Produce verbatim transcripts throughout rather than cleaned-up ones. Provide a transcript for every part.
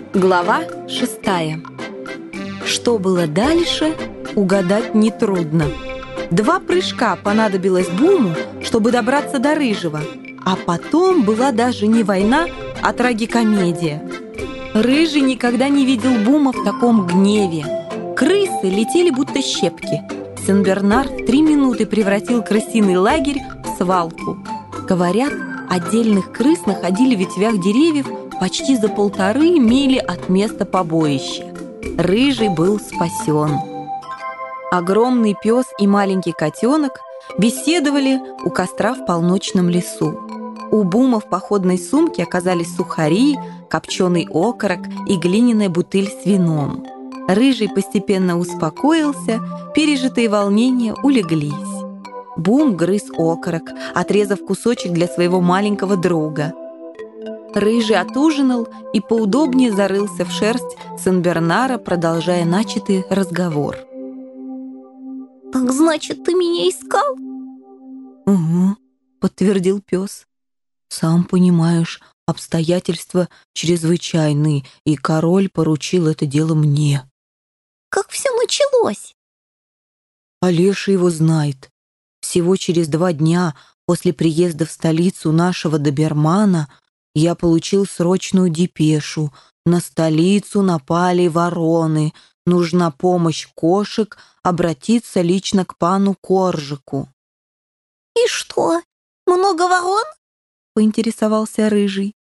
Глава шестая. Что было дальше, угадать нетрудно. Два прыжка понадобилось Буму, чтобы добраться до Рыжего, а потом была даже не война, а трагикомедия. Рыжий никогда не видел Бума в таком гневе. Крысы летели будто щепки. Сен-Бернар в три минуты превратил крысиный лагерь в свалку. Говорят, отдельных крыс находили в ветвях деревьев почти за полторы мили от места побоища. Рыжий был спасен. Огромный пес и маленький котенок беседовали у костра в полночном лесу. У Бума в походной сумке оказались сухари, копченый окорок и глиняная бутыль с вином. Рыжий постепенно успокоился, пережитые волнения улеглись. Бум грыз окорок, отрезав кусочек для своего маленького друга. Рыжий отужинал и поудобнее зарылся в шерсть Сен-Бернара, продолжая начатый разговор. «Так значит, ты меня искал?» «Угу», — подтвердил пес. «Сам понимаешь, обстоятельства чрезвычайные, и король поручил это дело мне». «Как все началось?» Алеша его знает. Всего через два дня после приезда в столицу нашего добермана я получил срочную депешу. На столицу напали вороны. Нужна помощь кошек, обратиться лично к пану Коржику. «И что, много ворон?» — поинтересовался Рыжий.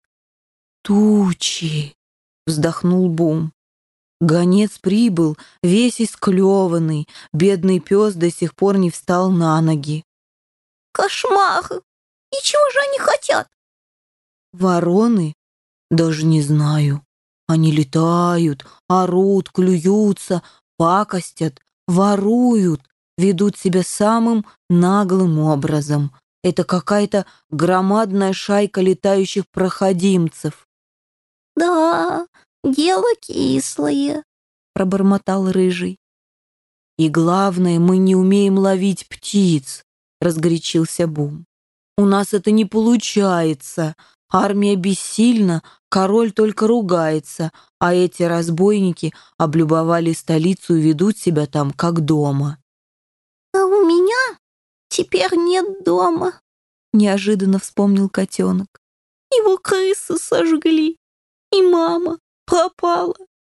«Тучи!» — вздохнул Бум. Гонец прибыл, весь исклеванный. Бедный пес до сих пор не встал на ноги. «Кошмар! И чего же они хотят?» «Вороны? Даже не знаю. Они летают, орут, клюются, пакостят, воруют, ведут себя самым наглым образом. Это какая-то громадная шайка летающих проходимцев». «Да, дело кислое», — пробормотал Рыжий. «И главное, мы не умеем ловить птиц», — разгорячился Бум. «У нас это не получается. Армия бессильна, король только ругается, а эти разбойники облюбовали столицу и ведут себя там, как дома». «А у меня теперь нет дома», — неожиданно вспомнил котенок. «Его крысы сожгли, и мама пропала».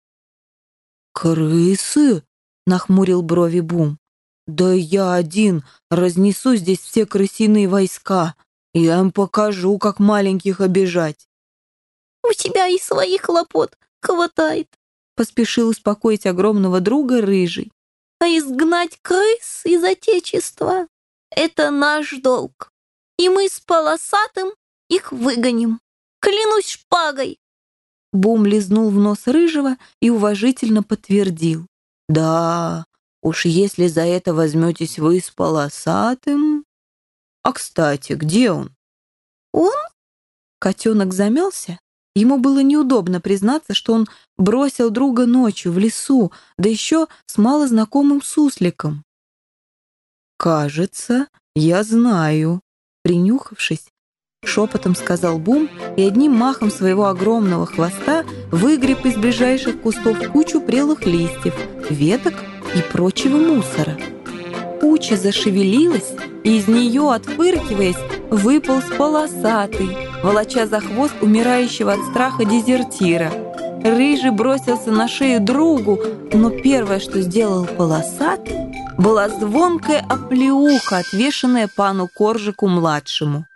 «Крысы?» — нахмурил брови Бум. «Да я один разнесу здесь все крысиные войска. Я им покажу, как маленьких обижать». «У тебя и своих хлопот хватает», — поспешил успокоить огромного друга Рыжий. «А изгнать крыс из отечества — это наш долг. И мы с Полосатым их выгоним. Клянусь шпагой». Бум лизнул в нос Рыжего и уважительно подтвердил. «Да, уж если за это возьметесь вы с Полосатым...» «А, кстати, где он?» «Он?» Котенок замялся. Ему было неудобно признаться, что он бросил друга ночью в лесу, да еще с малознакомым сусликом. «Кажется, я знаю», — принюхавшись, шепотом сказал Бум и одним махом своего огромного хвоста выгреб из ближайших кустов кучу прелых листьев, веток и прочего мусора. Куча зашевелилась, и из нее, отфыркиваясь, выполз Полосатый, волоча за хвост умирающего от страха дезертира. Рыжий бросился на шею другу, но первое, что сделал Полосатый, была звонкая оплеуха, отвешенная пану Коржику-младшему.